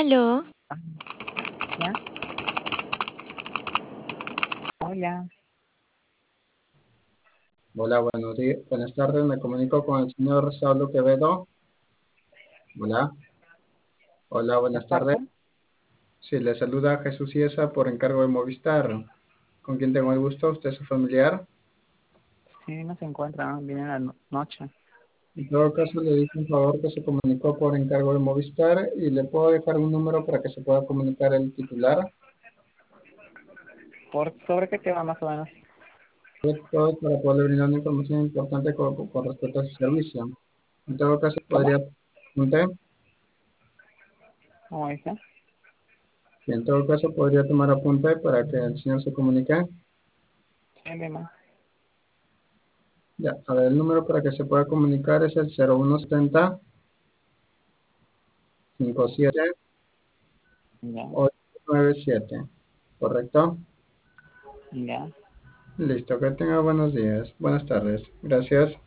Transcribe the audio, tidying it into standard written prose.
Aló, Ah, ¿ya? Hola. Hola, buenas tardes. Me comunico con el señor Saulo Quevedo. Hola, hola, ¿De buenas tardes. parte? Sí, le saluda Jesús Ciesa por encargo de Movistar. ¿Con quién tengo el gusto? ¿Usted es su familiar? Sí, no se encuentra, ¿no? Viene en la noche. En todo caso, le digo un favor que se comunicó por encargo de Movistar y le puedo dejar un número para que se pueda comunicar el titular. ¿Sobre qué tema más o menos? Todo es para poderle brindar una información importante con respecto a su servicio. En todo caso, ¿Cómo? podría preguntar. ¿Cómo dice? Y en todo caso, podría tomar apunte para que el señor se comunique. Sí, dime. Ya, a ver, el número para que se pueda comunicar es el 0170 57 Ya, 897. ¿Correcto? ya. Listo, que tenga buenos días. Buenas tardes. Gracias.